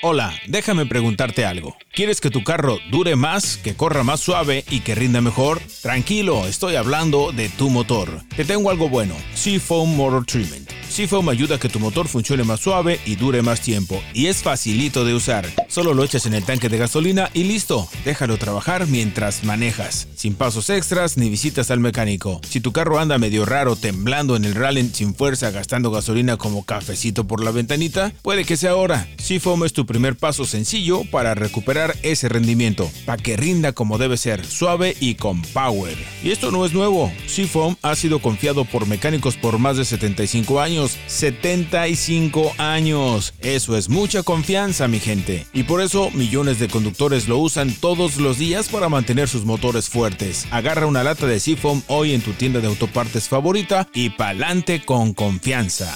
Hola, déjame preguntarte algo. ¿Quieres que tu carro dure más, que corra más suave y que rinda mejor? Tranquilo, estoy hablando de tu motor. Te tengo algo bueno, Seafoam Motor Treatment. Seafoam ayuda a que tu motor funcione más suave y dure más tiempo. Y es facilito de usar. Solo lo echas en el tanque de gasolina y listo. Déjalo trabajar mientras manejas. Sin pasos extras ni visitas al mecánico. Si tu carro anda medio raro, temblando en el rally sin fuerza, gastando gasolina como cafecito por la ventanita, puede que sea ahora. Seafoam es tu primer paso sencillo para recuperar ese rendimiento. Para que rinda como debe ser, suave y con power. Y esto no es nuevo. Seafoam ha sido confiado por mecánicos por más de 75 años. 75 años. Eso es mucha confianza, mi gente. Y por eso millones de conductores lo usan todos los días para mantener sus motores fuertes. Agarra una lata de Seafoam hoy en tu tienda de autopartes favorita y pa'lante con confianza.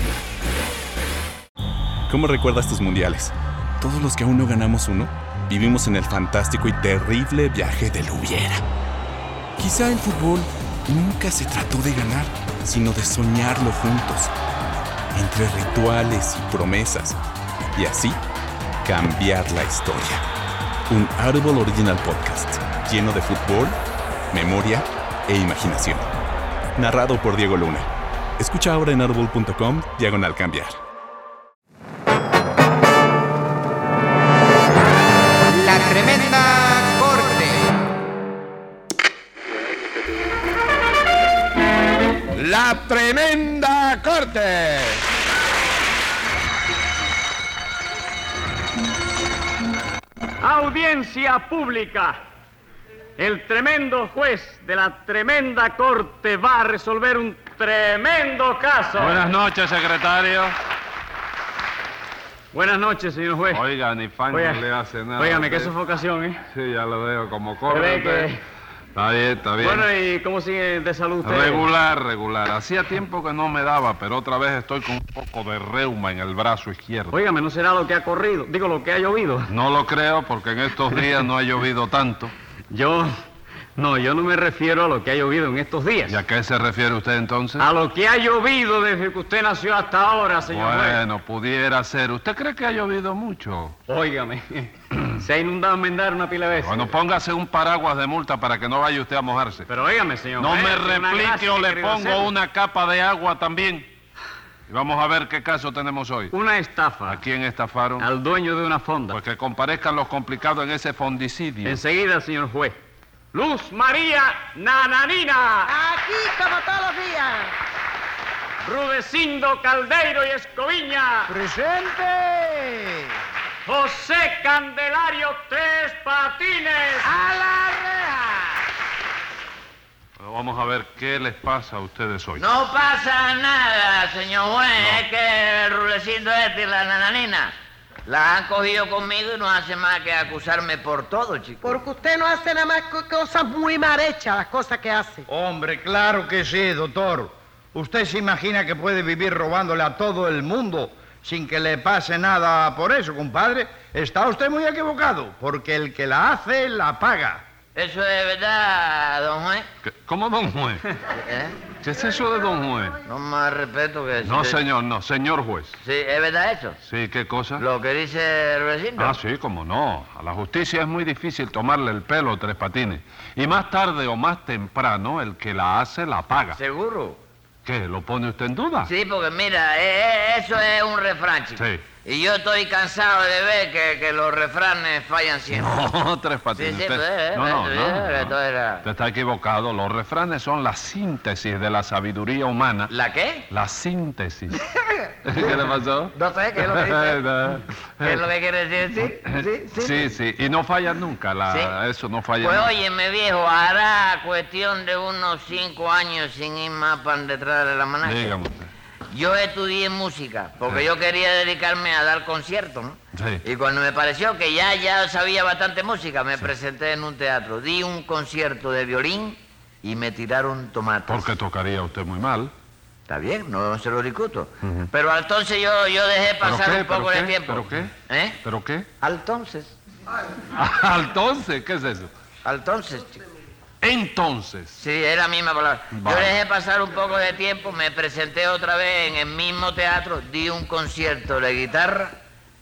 ¿Cómo recuerdas tus mundiales? Todos los que aún no ganamos uno, vivimos en el fantástico y terrible viaje del hubiera. Quizá el fútbol nunca se trató de ganar, sino de soñarlo juntos, entre rituales y promesas, y así cambiar la historia. Un Audible Original Podcast, lleno de fútbol, memoria e imaginación. Narrado por Diego Luna. Escucha ahora en audible.com/cambiar. La Tremenda Corte. La Tremenda Corte. Audiencia pública. El tremendo juez de la tremenda corte va a resolver un tremendo caso. Buenas noches, secretario. Buenas noches, señor juez. Oiga, ni fan Oiga, no le hace nada. Óigame, qué sofocación, ¿eh? Sí, ya lo veo, como Se corre. ve que... Está bien, está bien. Bueno, ¿y cómo sigue de salud usted? Regular. Hacía tiempo que no me daba, pero otra vez estoy con un poco de reuma en el brazo izquierdo. Óigame, ¿no será lo que ha corrido? Digo, lo que ha llovido. No lo creo, porque en estos días no ha llovido tanto. Yo no me refiero a lo que ha llovido en estos días. ¿Y a qué se refiere usted entonces? A lo que ha llovido desde que usted nació hasta ahora, señor juez. Bueno, pudiera ser. ¿Usted cree que ha llovido mucho? Óigame, se ha inundado en Mendar una pila de veces. Bueno, póngase un paraguas de multa para que no vaya usted a mojarse. Pero óigame, señor No juez, me es una replique gracia o que he le querido pongo hacer. una capa de agua también. Y vamos a ver qué caso tenemos hoy. Una estafa. ¿A quién estafaron? Al dueño de una fonda. Pues que comparezcan los complicados en ese fondicidio. Enseguida, señor juez. Luz María Nananina. Aquí como todos los días. Rudecindo Caldeiro y Escoviña. ¡Presente! José Candelario Tres Patines. ¡A la reja! Bueno, vamos a ver qué les pasa a ustedes hoy. No pasa nada, señor juez. Es que el rulecindo este y la nananina la han cogido conmigo y no hace más que acusarme por todo, chico. Porque usted no hace nada más que cosas muy mal hechas, las cosas que hace. Hombre, claro que sí, doctor. ¿Usted se imagina que puede vivir robándole a todo el mundo sin que le pase nada por eso, compadre? Está usted muy equivocado, porque el que la hace, la paga. ¿Eso es verdad, don juez? ¿Cómo, don juez? ¿Eh? ¿Qué es eso de don juez? No más respeto que... No, señor, no. Señor juez. Sí, ¿es verdad eso? Sí, ¿qué cosa? Lo que dice el rulecindo. Ah, sí, cómo no. A la justicia es muy difícil tomarle el pelo a Tres Patines. Y más tarde o más temprano, el que la hace, la paga. ¿Seguro? ¿Qué? ¿Lo pone usted en duda? Sí, porque mira, eso es un refrán, chico. Sí. Y yo estoy cansado de ver que los refranes fallan siempre. No, Tres Patines. Sí, usted... no. esto era... Usted está equivocado. Los refranes son la síntesis de la sabiduría humana. ¿La qué? La síntesis. ¿Qué le pasó? No sé, ¿qué es lo que dice? ¿Qué es lo que quiere decir? Sí. Y no falla nunca. ¿Sí? Eso no falla Pues nunca. óyeme, viejo, hará cuestión de unos 5 años sin ir más para detrás de la manaca. Dígame usted. Yo estudié música porque Sí. yo quería dedicarme a dar conciertos, ¿no? Sí. Y cuando me pareció que ya sabía bastante música, me presenté en un teatro, di un concierto de violín y me tiraron tomates. Porque tocaría usted muy mal. Está bien, no se lo discuto. Pero entonces yo dejé pasar ¿Pero qué? un poco de tiempo. ¿Pero qué? ¿Eh? ¿Pero qué? Entonces, Entonces, ¿qué es eso? chico. Entonces. Sí, es la misma palabra. Vale. Yo dejé pasar un poco de tiempo, me presenté otra vez en el mismo teatro, di un concierto de guitarra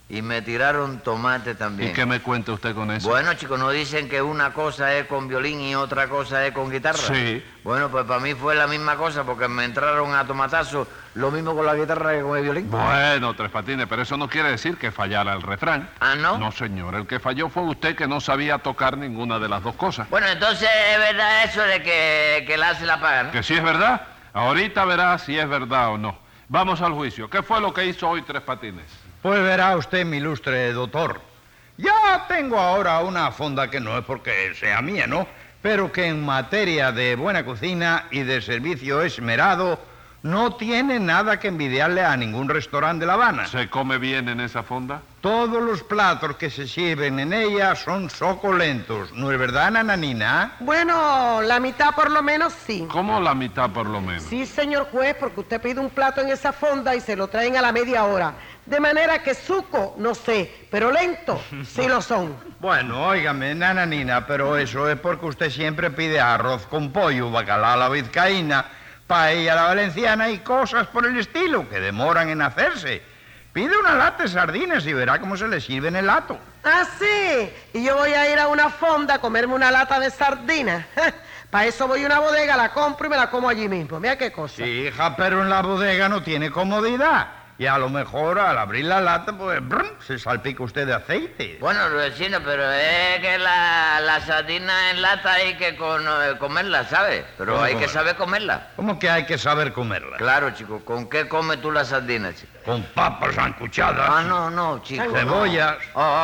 Y me tiraron tomate también. ¿Y qué me cuenta usted con eso? Bueno, chicos, ¿no dicen que una cosa es con violín y otra cosa es con guitarra? Sí. Bueno, pues para mí fue la misma cosa, porque me entraron a tomatazos lo mismo con la guitarra que con el violín. Bueno, Tres Patines, pero eso no quiere decir que fallara el refrán. ¿Ah, no? No, señor. El que falló fue usted, que no sabía tocar ninguna de las dos cosas. Bueno, entonces es verdad eso de que la hace la paga, ¿no? Que sí es verdad. Ahorita verá si es verdad o no. Vamos al juicio. ¿Qué fue lo que hizo hoy Tres Patines? Pues verá usted, mi ilustre doctor. Ya tengo ahora una fonda que no es porque sea mía, ¿no? Pero que en materia de buena cocina y de servicio esmerado no tiene nada que envidiarle a ningún restaurante de La Habana. ¿Se come bien en esa fonda? Todos los platos que se sirven en ella son suculentos. ¿No es verdad, nananina? Bueno, la mitad por lo menos sí. ¿Cómo la mitad por lo menos? Sí, señor juez, porque usted pide un plato en esa fonda y se lo traen a la media hora. De manera que suco, no sé, pero lento, sí lo son. Bueno, óigame, nananina, pero eso es porque usted siempre pide arroz con pollo, bacalao a la vizcaína, paella a la valenciana y cosas por el estilo que demoran en hacerse. Pide una lata de sardinas y verá cómo se le sirve en el lato. Ah, sí, y yo voy a ir a una fonda a comerme una lata de sardinas. Para eso voy a una bodega, la compro y me la como allí mismo. Mira qué cosa. Sí, hija, pero en la bodega no tiene comodidad. Y a lo mejor al abrir la lata, pues, brum, se salpica usted de aceite. Bueno, vecino, pero es que la sardina en lata hay que comerla, ¿sabes? Pero ¿Cómo hay que comerla? saber comerla. ¿Cómo que hay que saber comerla? Claro, chico, ¿con qué comes tú la sardina, chico? Con papas sancuchadas. Ah, no, chico. no. Cebollas.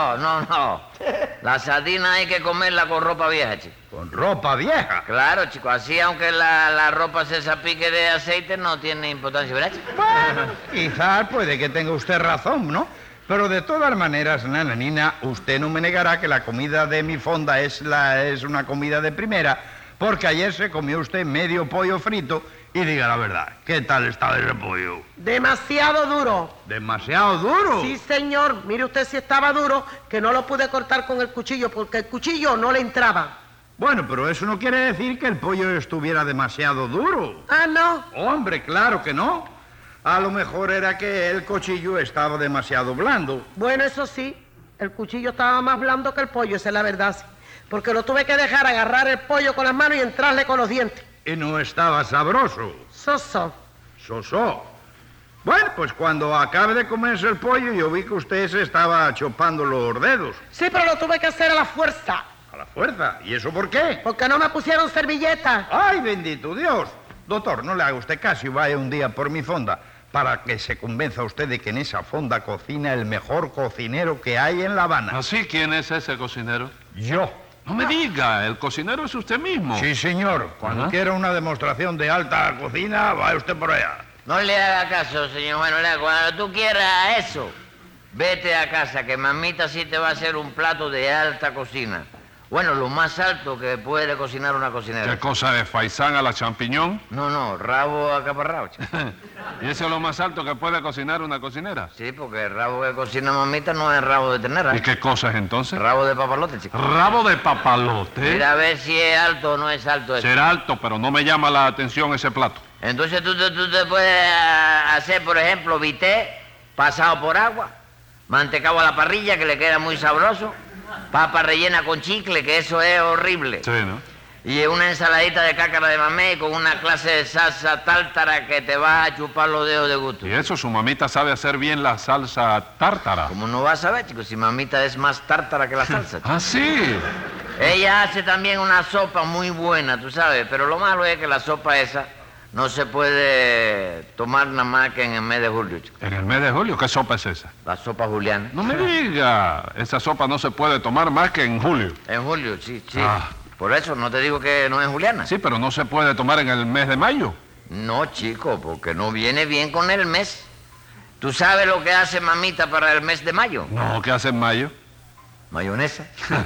No. La sardina hay que comerla con ropa vieja, chico. Con ropa vieja. Claro, chico, así aunque la ropa se salpique de aceite no tiene importancia, ¿verdad, chico? Bueno, quizás puede que tenga usted razón, ¿no? Pero de todas maneras, nananina, usted no me negará que la comida de mi fonda es una comida de primera, porque ayer se comió usted medio pollo frito y diga la verdad, ¿qué tal está ese pollo? Demasiado duro. ¿Demasiado duro? Sí, señor. Mire usted si estaba duro, que no lo pude cortar con el cuchillo, porque el cuchillo no le entraba. Bueno, pero eso no quiere decir que el pollo estuviera demasiado duro. Ah, ¿no? Hombre, claro que no. A lo mejor era que el cuchillo estaba demasiado blando. Bueno, eso sí, el cuchillo estaba más blando que el pollo, esa es la verdad, sí. Porque lo tuve que dejar agarrar el pollo con las manos y entrarle con los dientes. Y no estaba sabroso. Soso. Sosó. Bueno, pues cuando acabe de comerse el pollo, yo vi que usted se estaba chopando los dedos. Sí, pero lo tuve que hacer a la fuerza, A la fuerza. ¿Y eso por qué? porque no me pusieron servilleta. ¡Ay, bendito Dios! Doctor, no le haga usted caso y vaya un día por mi fonda para que se convenza usted de que en esa fonda cocina el mejor cocinero que hay en La Habana. ¿Así quién es ese cocinero? Yo. No me diga, el cocinero es usted mismo. Sí, señor. Cuando Ajá. quiera una demostración de alta cocina, vaya usted por allá. No le haga caso, señor Manuel. Cuando tú quieras eso, vete a casa, que mamita sí te va a hacer un plato de alta cocina. Bueno, lo más alto que puede cocinar una cocinera. ¿Qué cosa es? ¿Faisán a la champiñón? No, rabo acaparrado, chico. ¿Y eso es lo más alto que puede cocinar una cocinera? Sí, porque el rabo que cocina mamita no es rabo de ternera. ¿Y qué cosa es entonces? Rabo de papalote, chico. Rabo de papalote. Mira a ver si es alto o no es alto eso. Será alto, pero no me llama la atención ese plato. Entonces tú te puedes hacer, por ejemplo, bité pasado por agua, mantecado a la parrilla, que le queda muy sabroso, papa rellena con chicle, que eso es horrible, Sí, ¿no? y una ensaladita de cácara de mamey con una clase de salsa tártara que te va a chupar los dedos de gusto. Y eso, su mamita sabe hacer bien la salsa tártara. ¿Cómo no vas a saber, chico, si mamita es más tártara que la salsa, chico? Ah, sí. Ella hace también una sopa muy buena, tú sabes, pero lo malo es que la sopa esa no se puede tomar nada más que en el mes de julio, chico. En el mes de julio, ¿qué sopa es esa? La sopa juliana. No me diga, esa sopa no se puede tomar más que en julio. En julio, sí. Ah. Por eso no te digo que no es juliana. Sí, pero no se puede tomar en el mes de mayo. No, chico, porque no viene bien con el mes. ¿Tú sabes lo que hace mamita para el mes de mayo? No, ¿qué hace en mayo? Mayonesa.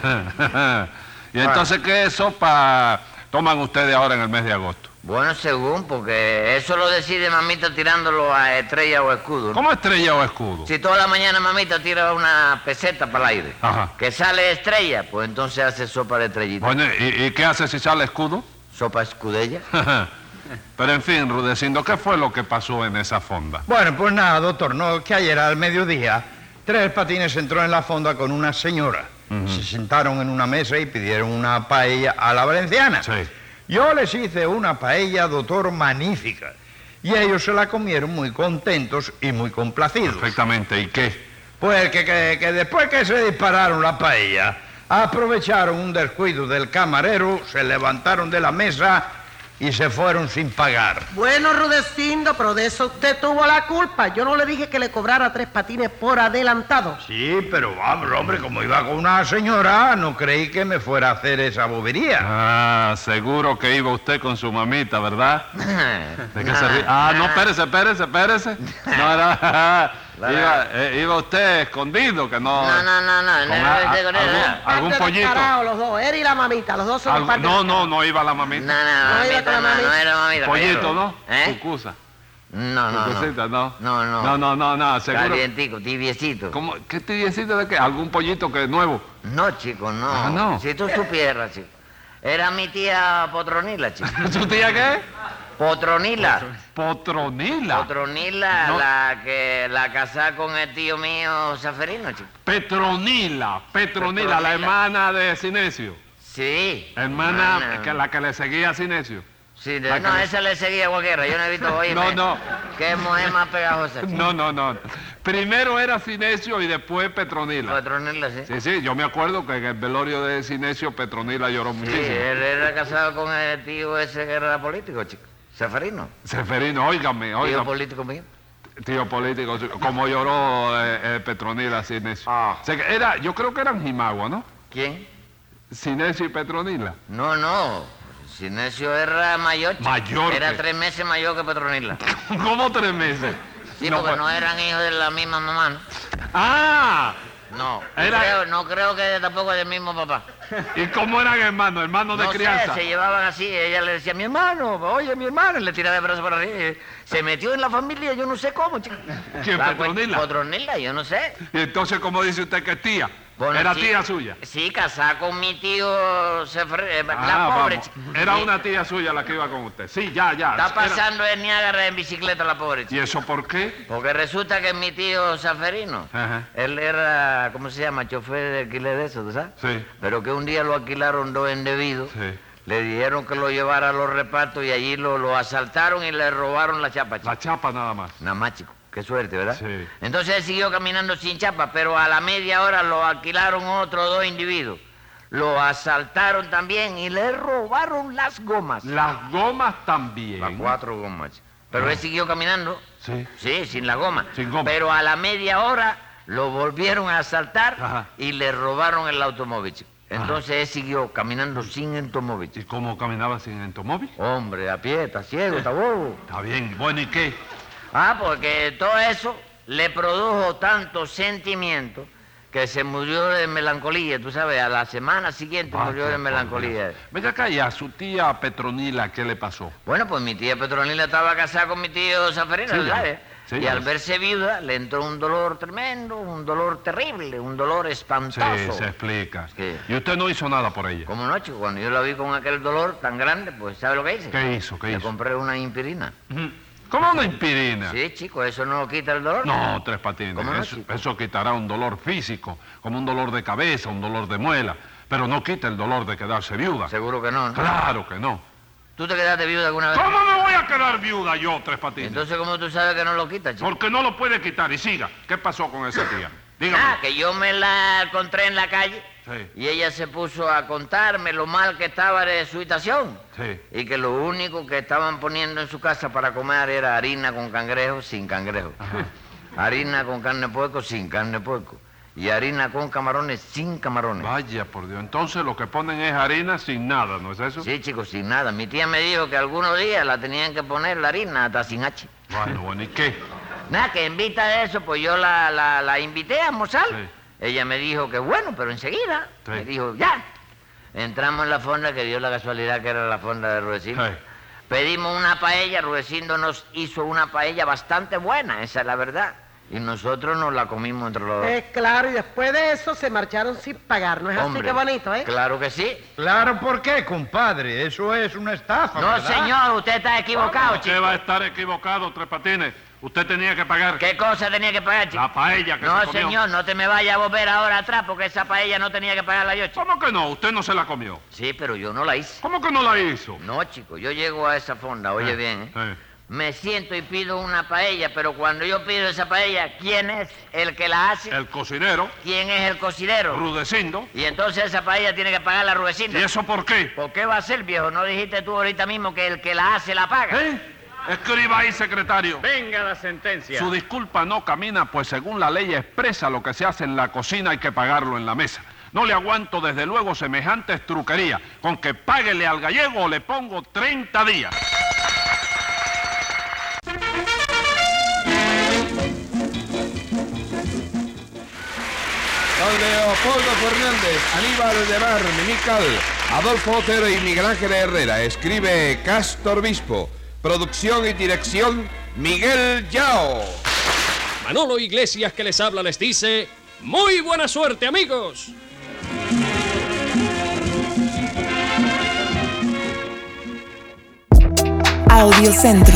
¿Y entonces qué sopa toman ustedes ahora en el mes de agosto? Bueno, según, porque eso lo decide mamita tirándolo a estrella o escudo, ¿no? ¿Cómo estrella o escudo? Si toda la mañana mamita tira una peseta para el aire, Ajá. que sale estrella, pues entonces hace sopa de estrellita. Bueno, ¿y qué hace si sale escudo? Sopa escudella. Pero en fin, Rudecindo, ¿qué fue lo que pasó en esa fonda? Bueno, pues nada, doctor, no, que ayer al mediodía Tres Patines entró en la fonda con una señora. Se sentaron en una mesa y pidieron una paella a la valenciana. Sí. Yo les hice una paella, doctor, magnífica. Y ellos se la comieron muy contentos y muy complacidos. Perfectamente. ¿Y qué? Pues que después que se dispararon la paella, aprovecharon un descuido del camarero, se levantaron de la mesa y se fueron sin pagar. Bueno, Rudecindo, pero de eso usted tuvo la culpa. Yo no le dije que le cobrara 3 Patines por adelantado. Sí, pero vamos, hombre, como iba con una señora, no creí que me fuera a hacer esa bobería. Ah, seguro que iba usted con su mamita, ¿verdad? ¿De qué se ríe? Ah, no, espérese. No, era... iba usted escondido, que no... ¿Algún pollito? Los dos, él y la mamita, los dos son parte. No iba la mamita. No era mamita. Pollito, ¿no? ¿Eh? Cucusa. No. Cucucita, ¿no? No, seguro. calientico, tibiecito. ¿Cómo? ¿Qué tibiecito de qué? ¿Algún pollito que es nuevo? No, chico, no. Ah, ¿no? Si tú supieras, chico. Era mi tía Potronila, chico. ¿Su tía qué? Potronila. Potronila. Potronila, No. la casada con el tío mío Saferino, chico. Petronila, la hermana de Sinesio. Sí. Hermana, la que le seguía a Sinesio. Sí, La que no, le- esa le seguía a cualquiera. Yo no he visto, oye. No. Qué mujer más pegajosa, chico. No. Primero era Sinesio y después Petronila. Potronila, sí. Sí, yo me acuerdo que en el velorio de Sinesio Petronila lloró Sí, muchísimo. él era casado con el tío ese que era político, chico. Saferino. Seferino, óigame. Tío político mío. Tío político, como lloró Petronila Sinesio. Ah. O sea, que yo creo que eran Jimagua, ¿no? ¿Quién? Sinesio y Petronila. No. Sinesio era mayor, chico. Mayor Era que- 3 meses mayor que Petronila. ¿Cómo 3 meses? Sí, No, porque pues- no eran hijos de la misma mamá, ¿no? ¡Ah! No. Era- No creo que tampoco del mismo papá. ¿Y cómo eran hermanos? ¿Hermanos de No crianza? sé, se llevaban así. Ella le decía, mi hermano, oye, mi hermano. Y le tiraba de brazos para arriba. Se metió en la familia, yo no sé cómo, chico. ¿Quién, Petronila? Petronila, yo no sé. Y entonces, ¿cómo dice usted que es tía? Bueno, ¿Era sí, tía suya? Sí, casada con mi tío la pobre, vamos. chico. Era Sí, una tía suya la que iba con usted. Sí, ya. Está Era- pasando el Niágara en bicicleta la pobre, ¿Y chico. eso por qué? Porque resulta que mi tío Saferino, Ajá. él era, ¿cómo se llama? Chofer de alquiler de eso, ¿tú sabes? Sí. Pero que un día lo alquilaron dos indebidos. Sí. Le dijeron que lo llevara a los repartos y allí lo asaltaron y le robaron la chapa, chico. La chapa nada más. Nada más, chico. Qué suerte, ¿verdad? Sí. Entonces él siguió caminando sin chapa, pero a la media hora lo alquilaron otros dos individuos. Lo asaltaron también y le robaron las gomas. Las gomas también. Las 4 gomas, chico. Pero él siguió caminando. Sí. Sí, sin la goma. Sin goma. Pero a la media hora lo volvieron a asaltar Ajá. y le robaron el automóvil, chico. Entonces él siguió caminando sin automóvil, ¿Y chico. cómo caminaba sin automóvil? Hombre, a pie, está ciego, está bobo. Está bien. Bueno, ¿y qué? Ah, porque todo eso le produjo tanto sentimiento que se murió de melancolía, tú sabes, a la semana siguiente murió de melancolía. Venga acá, y a su tía Petronila, ¿qué le pasó? Bueno, pues mi tía Petronila estaba casada con mi tío Saferino, Sí, ¿sabes? sí, y ya al sé. verse viuda le entró un dolor tremendo, un dolor terrible, un dolor Sí, espantoso. se explica. Sí. ¿Y usted no hizo nada por ella? Como no, chico, cuando yo la vi con aquel dolor tan grande, pues ¿sabe lo que hice? ¿Qué hizo? Le compré una impirina. ¿Cómo una impirina? Sí, chico, eso no quita el dolor. No, Tres Patines, ¿Cómo no, eso, chico? eso quitará un dolor físico, como un dolor de cabeza, un dolor de muela, pero no quita el dolor de quedarse viuda. Seguro que no, ¿no? Claro que no. ¿Tú te quedaste viuda alguna vez? ¿Cómo me voy a quedar viuda yo, Tres Patines? Entonces, ¿cómo tú sabes que no lo quita, chico? Porque no lo puede quitar. Y siga, ¿qué pasó con esa tía? Dígame. Ah, que yo me la encontré en la calle Sí. y ella se puso a contarme lo mal que estaba de su habitación. Sí. Y que lo único que estaban poniendo en su casa para comer era harina con cangrejo sin cangrejo. Harina con carne de puerco sin carne de puerco. Y harina con camarones sin camarones. Vaya, por Dios. Entonces lo que ponen es harina sin nada, ¿no es eso? Sí, chicos, sin nada. Mi tía me dijo que algunos días la tenían que poner la harina hasta sin H. Bueno, ¿y qué? Nada, que en vista de eso, pues yo la invité a almorzar. Sí. Ella me dijo que bueno, pero enseguida. Sí. Me dijo, ya. Entramos en la fonda, que dio la casualidad que era la fonda de Rudecindo. Sí. Pedimos una paella, Rudecindo nos hizo una paella bastante buena, esa es la verdad. Y nosotros nos la comimos entre los dos. Claro, y después de eso se marcharon sin pagar. ¿No es Hombre, así que bonito, eh? Claro que sí. Claro, ¿por qué, compadre? Eso es una estafa, No, ¿verdad? señor, usted está equivocado, Usted chico. va a estar equivocado, Tres Patines. Usted tenía que pagar ¿Qué cosa tenía que pagar, chico? la paella que No, se comió. señor, no te me vaya a volver ahora atrás porque esa paella no tenía que pagarla yo, chico. ¿Cómo que no? Usted no se la comió. Sí, pero yo no la hice. ¿Cómo que no la hizo? No, chico, yo llego a esa fonda, oye bien, ¿eh? Me siento y pido una paella, pero cuando yo pido esa paella, ¿quién es el que la hace? El cocinero, ¿Quién es el cocinero? Rudecindo. Y entonces esa paella tiene que pagar la Rudecindo. ¿Y eso por qué? ¿Por qué va a ser, viejo? ¿No dijiste tú ahorita mismo que el que la hace la paga? Escriba ahí, secretario. Venga la sentencia. Su disculpa no camina, pues según la ley expresa lo que se hace en la cocina hay que pagarlo en la mesa. No le aguanto desde luego semejantes truquerías. Con que páguele al gallego le pongo 30 días. Don Leopoldo Fernández, Aníbal de Mar, Mimical, Adolfo Otero y Miguel Ángel Herrera. Escribe Castor Bispo. Producción y dirección, Miguel Yao. Manolo Iglesias, que les habla, les dice: ¡muy buena suerte, amigos! Audiocentro.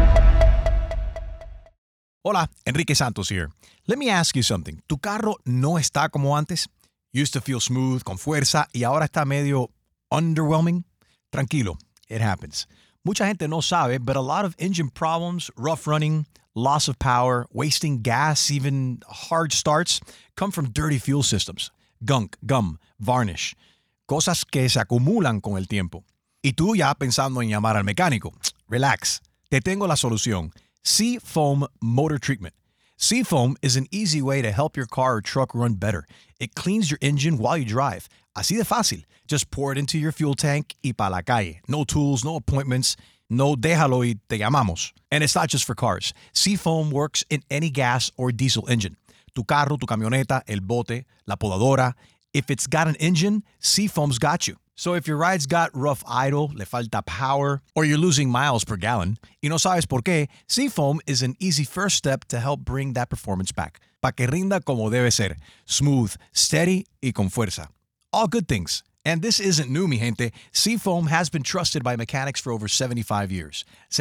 Hola, Enrique Santos here. Let me ask you something. ¿Tu carro no está como antes? Used to feel smooth, con fuerza, y ahora está medio underwhelming? Tranquilo, it happens. Mucha gente no sabe, but a lot of engine problems, rough running, loss of power, wasting gas, even hard starts, come from dirty fuel systems. Gunk, gum, varnish. Cosas que se acumulan con el tiempo. Y tú ya pensando en llamar al mecánico. Relax. Te tengo la solución. Seafoam Motor Treatment. Seafoam is an easy way to help your car or truck run better. It cleans your engine while you drive. Así de fácil. Just pour it into your fuel tank y pa' la calle. No tools, no appointments. No déjalo y te llamamos. And it's not just for cars. Seafoam works in any gas or diesel engine. Tu carro, tu camioneta, el bote, la podadora. If it's got an engine, Seafoam's got you. So if your ride's got rough idle, le falta power, or you're losing miles per gallon, y no sabes por qué, Seafoam is an easy first step to help bring that performance back. Pa' que rinda como debe ser. Smooth, steady, y con fuerza. All good things. And this isn't new, mi gente. Seafoam has been trusted by mechanics for over 75 years.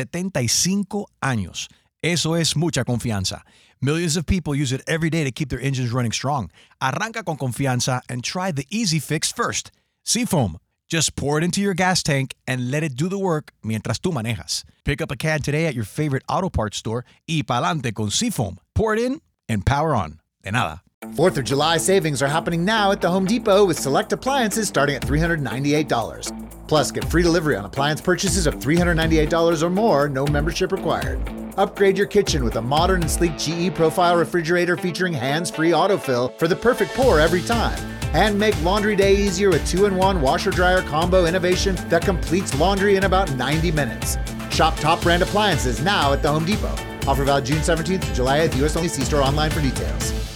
75 años. Eso es mucha confianza. Millions of people use it every day to keep their engines running strong. Arranca con confianza and try the easy fix first. Seafoam. Just pour it into your gas tank and let it do the work mientras tú manejas. Pick up a can today at your favorite auto parts store y pa'lante con Seafoam. Pour it in and power on. De nada. 4th of July savings are happening now at the Home Depot with select appliances starting at $398. Plus, get free delivery on appliance purchases of $398 or more, no membership required. Upgrade your kitchen with a modern and sleek GE Profile refrigerator featuring hands-free autofill for the perfect pour every time. And make laundry day easier with 2-in-1 washer-dryer combo innovation that completes laundry in about 90 minutes. Shop top brand appliances now at the Home Depot. Offer valid June 17th to July 8th, U.S. only. See store online for details.